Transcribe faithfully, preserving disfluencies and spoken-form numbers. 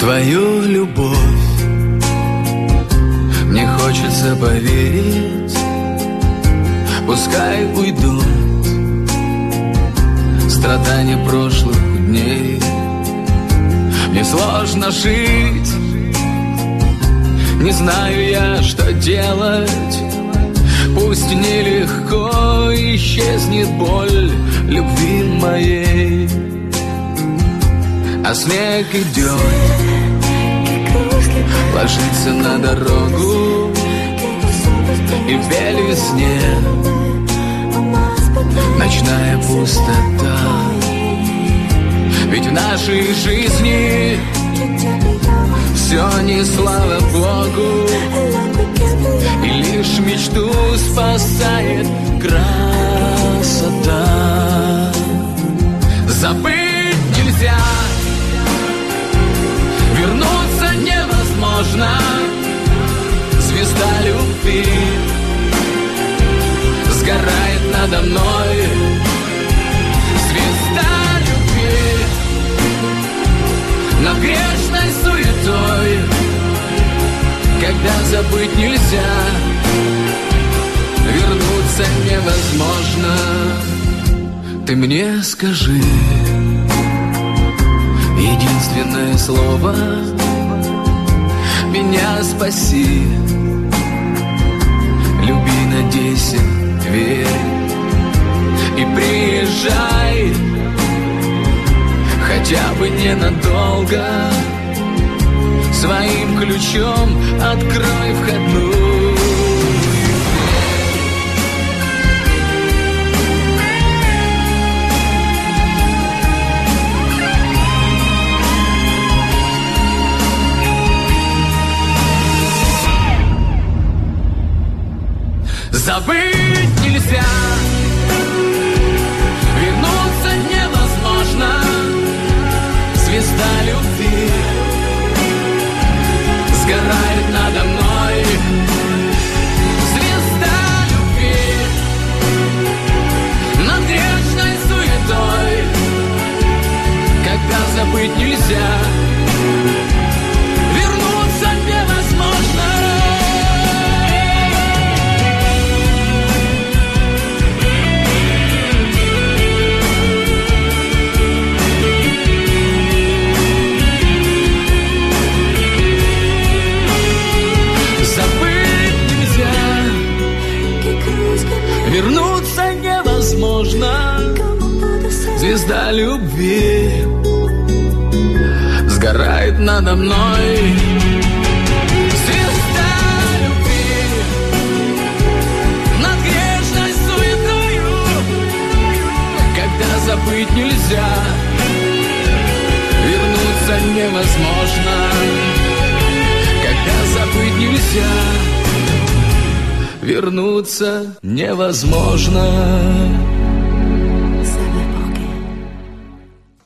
твою любовь. Мне хочется поверить, пускай уйдут страдания прошлых дней. Мне сложно жить, не знаю я, что делать. Пусть нелегко исчезнет боль любви моей, а снег идет, ложится на дорогу, и в белизне ночная пустота. Ведь в нашей жизни все не слава Богу, и лишь мечту спасает красота. Забыть нельзя, вернуться невозможно. Звезда любви сгорает надо мной. Звезда любви над грешной суетой. Когда забыть нельзя, вернуться невозможно. Ты мне скажи единственное слово, меня спаси. Люби, надейся, верь и приезжай, хотя бы ненадолго. Своим ключом открой входную. Забыть нельзя, вернуться невозможно. Звезда любви сгорает надо мной. Звезда любви над грешной суетой. Когда забыть нельзя, вернуться невозможно. Вернуться невозможно. Звезда любви сгорает надо мной. Звезда любви над грешной суетою. Когда забыть нельзя, вернуться невозможно. Когда забыть нельзя, вернуться невозможно.